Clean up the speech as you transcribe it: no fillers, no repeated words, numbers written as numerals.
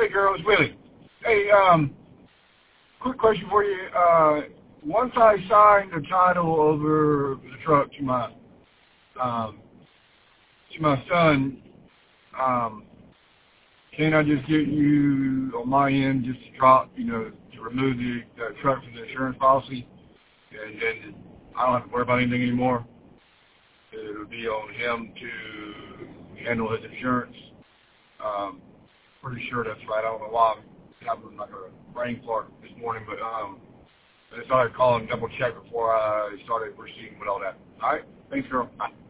Hey, girl, it's Willie. Hey, quick question for you. Once I signed the title over the truck to my son, can I just get you on my end just to drop, to remove the truck from the insurance policy, and then I don't have to worry about anything anymore? It'll be on him to handle his insurance. Pretty sure that's right. I don't know why I'm having like a brain fart this morning, but I just thought I'd call and double check before I started proceeding with all that. All right? Thanks, girl. Bye.